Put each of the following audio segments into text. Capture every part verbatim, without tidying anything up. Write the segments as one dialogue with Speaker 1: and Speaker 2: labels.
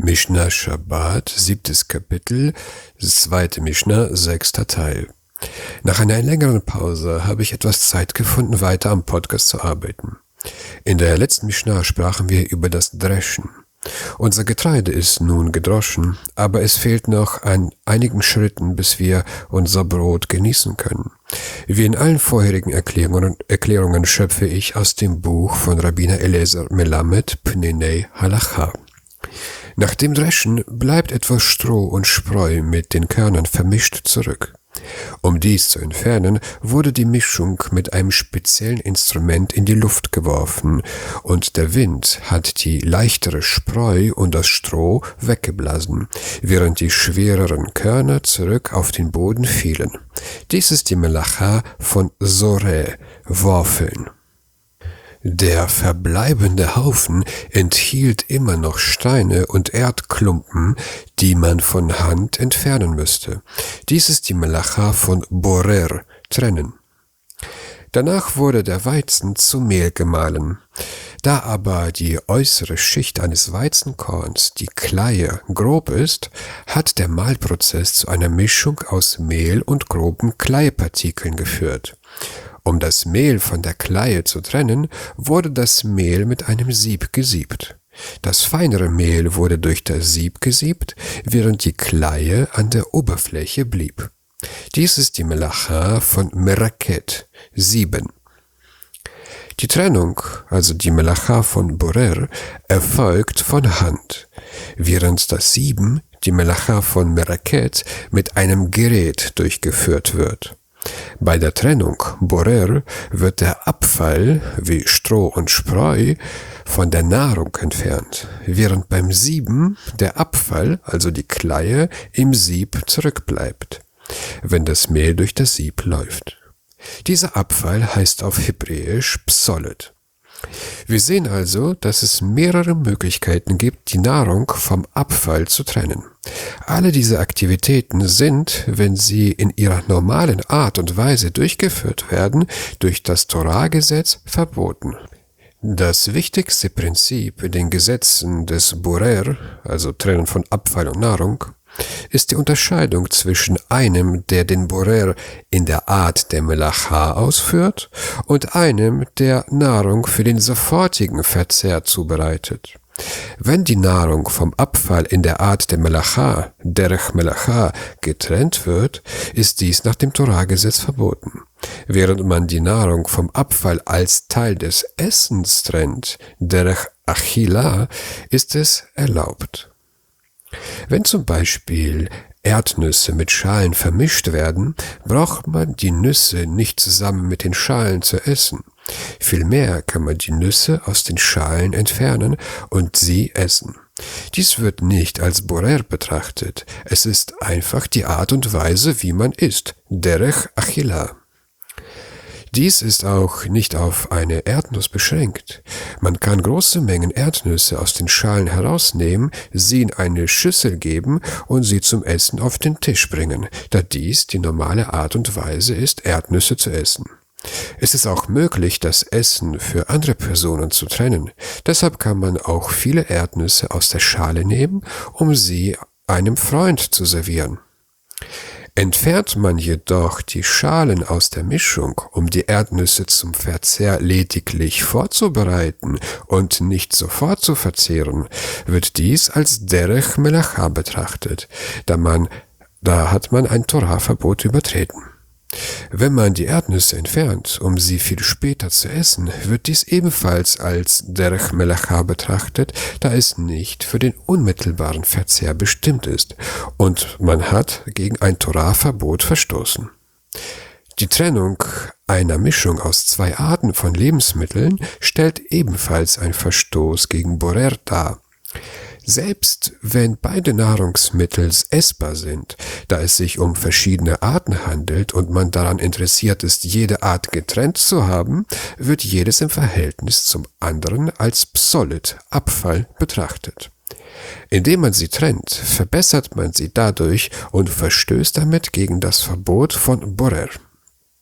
Speaker 1: Mishnah Shabbat, siebtes Kapitel, zweite Mishnah, sechster Teil. Nach einer längeren Pause habe ich etwas Zeit gefunden, weiter am Podcast zu arbeiten. In der letzten Mishnah sprachen wir über das Dreschen. Unser Getreide ist nun gedroschen, aber es fehlt noch an einigen Schritten, bis wir unser Brot genießen können. Wie in allen vorherigen Erklärungen, Erklärungen schöpfe ich aus dem Buch von Rabbiner Eliezer Melamed Pneinei Halacha. Nach dem Dreschen bleibt etwas Stroh und Spreu mit den Körnern vermischt zurück. Um dies zu entfernen, wurde die Mischung mit einem speziellen Instrument in die Luft geworfen und der Wind hat die leichtere Spreu und das Stroh weggeblasen, während die schwereren Körner zurück auf den Boden fielen. Dies ist die Melacha von Soreh, Worfeln. Der verbleibende Haufen enthielt immer noch Steine und Erdklumpen, die man von Hand entfernen müsste. Dies ist die Melacha von Borer, trennen. Danach wurde der Weizen zu Mehl gemahlen. Da aber die äußere Schicht eines Weizenkorns, die Kleie, grob ist, hat der Mahlprozess zu einer Mischung aus Mehl und groben Kleipartikeln geführt. Um das Mehl von der Kleie zu trennen, wurde das Mehl mit einem Sieb gesiebt. Das feinere Mehl wurde durch das Sieb gesiebt, während die Kleie an der Oberfläche blieb. Dies ist die Melacha von Meraket, sieben. Die Trennung, also die Melacha von Borer, erfolgt von Hand, während das Sieben, die Melacha von Meraket, mit einem Gerät durchgeführt wird. Bei der Trennung Borer wird der Abfall, wie Stroh und Spreu, von der Nahrung entfernt, während beim Sieben der Abfall, also die Kleie, im Sieb zurückbleibt, wenn das Mehl durch das Sieb läuft. Dieser Abfall heißt auf Hebräisch Psolet. Wir sehen also, dass es mehrere Möglichkeiten gibt, die Nahrung vom Abfall zu trennen. Alle diese Aktivitäten sind, wenn sie in ihrer normalen Art und Weise durchgeführt werden, durch das Torah-Gesetz verboten. Das wichtigste Prinzip in den Gesetzen des Borer, also Trennen von Abfall und Nahrung, ist die Unterscheidung zwischen einem, der den Borer in der Art der Melacha ausführt, und einem, der Nahrung für den sofortigen Verzehr zubereitet. Wenn die Nahrung vom Abfall in der Art der Melacha, derech Melacha, getrennt wird, ist dies nach dem Torah-Gesetz verboten. Während man die Nahrung vom Abfall als Teil des Essens trennt, derech Achila, ist es erlaubt. Wenn zum Beispiel Erdnüsse mit Schalen vermischt werden, braucht man die Nüsse nicht zusammen mit den Schalen zu essen. Vielmehr kann man die Nüsse aus den Schalen entfernen und sie essen. Dies wird nicht als Borer betrachtet, es ist einfach die Art und Weise, wie man isst, derech Achila. Dies ist auch nicht auf eine Erdnuss beschränkt. Man kann große Mengen Erdnüsse aus den Schalen herausnehmen, sie in eine Schüssel geben und sie zum Essen auf den Tisch bringen, da dies die normale Art und Weise ist, Erdnüsse zu essen. Es ist auch möglich, das Essen für andere Personen zu trennen. Deshalb kann man auch viele Erdnüsse aus der Schale nehmen, um sie einem Freund zu servieren. Entfernt man jedoch die Schalen aus der Mischung, um die Erdnüsse zum Verzehr lediglich vorzubereiten und nicht sofort zu verzehren, wird dies als derech Melacha betrachtet, da man, da hat man ein Torah-Verbot übertreten. Wenn man die Erdnüsse entfernt, um sie viel später zu essen, wird dies ebenfalls als derech Melacha betrachtet, da es nicht für den unmittelbaren Verzehr bestimmt ist und man hat gegen ein Torah-Verbot verstoßen. Die Trennung einer Mischung aus zwei Arten von Lebensmitteln stellt ebenfalls einen Verstoß gegen Borer dar. Selbst wenn beide Nahrungsmittel essbar sind, da es sich um verschiedene Arten handelt und man daran interessiert ist, jede Art getrennt zu haben, wird jedes im Verhältnis zum anderen als Psolet, Abfall, betrachtet. Indem man sie trennt, verbessert man sie dadurch und verstößt damit gegen das Verbot von Borer.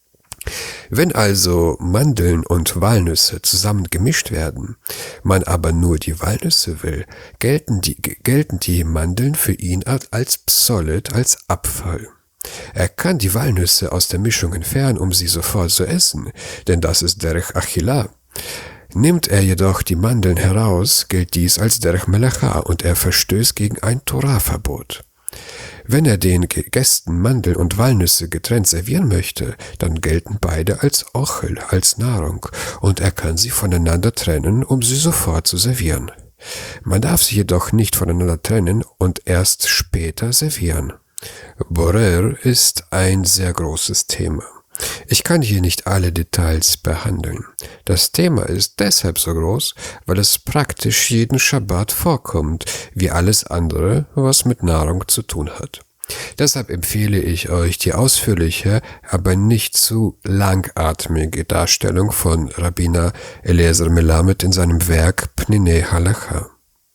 Speaker 1: Wenn also Mandeln und Walnüsse zusammen gemischt werden, man aber nur die Walnüsse will, gelten die, gelten die Mandeln für ihn als Psolet, als Abfall. Er kann die Walnüsse aus der Mischung entfernen, um sie sofort zu essen, denn das ist Derech Achila. Nimmt er jedoch die Mandeln heraus, gilt dies als Derech Melacha und er verstößt gegen ein Torah-Verbot. Wenn er den Gästen Mandeln und Walnüsse getrennt servieren möchte, dann gelten beide als Ochel, als Nahrung, und er kann sie voneinander trennen, um sie sofort zu servieren. Man darf sie jedoch nicht voneinander trennen und erst später servieren. Borer ist ein sehr großes Thema. Ich kann hier nicht alle Details behandeln. Das Thema ist deshalb so groß, weil es praktisch jeden Schabbat vorkommt, wie alles andere, was mit Nahrung zu tun hat. Deshalb empfehle ich euch die ausführliche, aber nicht zu langatmige Darstellung von Rabbiner Eliezer Melamed in seinem Werk Pninei Halacha.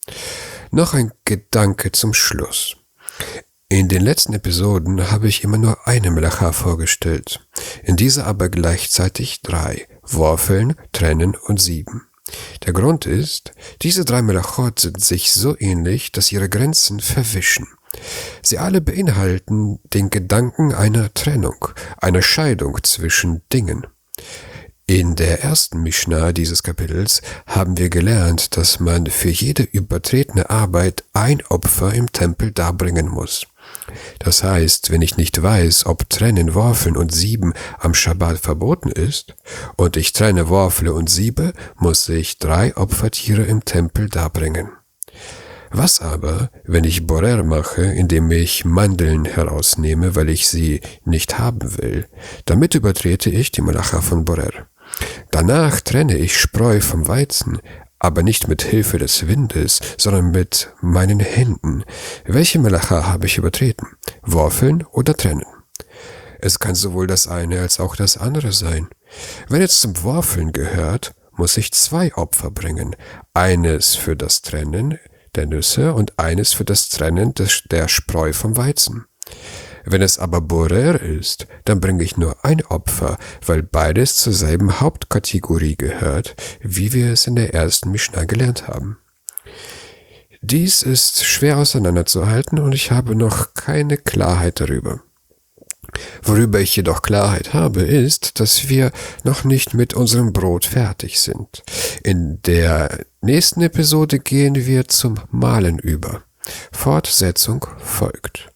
Speaker 1: Noch ein Gedanke zum Schluss. In den letzten Episoden habe ich immer nur eine Melacha vorgestellt, in dieser aber gleichzeitig drei: Worfeln, Trennen und Sieben. Der Grund ist, diese drei Melachot sind sich so ähnlich, dass ihre Grenzen verwischen. Sie alle beinhalten den Gedanken einer Trennung, einer Scheidung zwischen Dingen. In der ersten Mishnah dieses Kapitels haben wir gelernt, dass man für jede übertretene Arbeit ein Opfer im Tempel darbringen muss. Das heißt, wenn ich nicht weiß, ob Trennen, Worfeln und Sieben am Schabbat verboten ist, und ich trenne, Worfle und siebe, muss ich drei Opfertiere im Tempel darbringen. Was aber, wenn ich Borer mache, indem ich Mandeln herausnehme, weil ich sie nicht haben will? Damit übertrete ich die Melacha von Borer. Danach trenne ich Spreu vom Weizen, aber nicht mit Hilfe des Windes, sondern mit meinen Händen. Welche Melacha habe ich übertreten? Worfeln oder Trennen? Es kann sowohl das eine als auch das andere sein. Wenn es zum Worfeln gehört, muss ich zwei Opfer bringen. Eines für das Trennen der Nüsse und eines für das Trennen des, der Spreu vom Weizen. Wenn es aber Borer ist, dann bringe ich nur ein Opfer, weil beides zur selben Hauptkategorie gehört, wie wir es in der ersten Mishnah gelernt haben. Dies ist schwer auseinanderzuhalten und ich habe noch keine Klarheit darüber. Worüber ich jedoch Klarheit habe, ist, dass wir noch nicht mit unserem Brot fertig sind. In der nächsten Episode gehen wir zum Mahlen über. Fortsetzung folgt.